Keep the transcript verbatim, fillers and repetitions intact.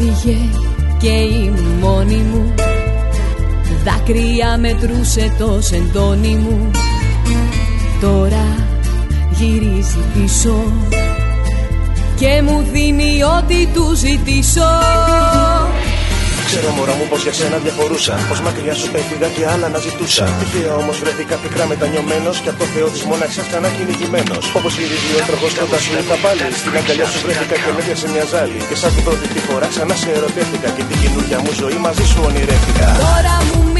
Έφυγε και ήμουν μόνη μου, δάκρυα μετρούσε το σεντόνι μου. Τώρα γυρίζει πίσω και μου δίνει ό,τι του ζητήσω. Ξέρω μωρά μου πως για σένα διαφορούσα, πως μακριά σου πέφυγα και άλλα να ζητούσα. Τυχαία όμως βρέθηκα πικρά μετανιωμένος και από το Θεό της μοναξιάς ξανά κυνηγημένος. Όπως γυρίζει ο τροχός κοντά σου ήρθα πάλι, στην αγκαλιά σου βρέθηκα και με σε μια ζάλη. Και σαν την πρώτη τη φορά ξανά σε ερωτεύτηκα και την καινούργια μου ζωή μαζί σου ονειρεύτηκα. Τώρα μου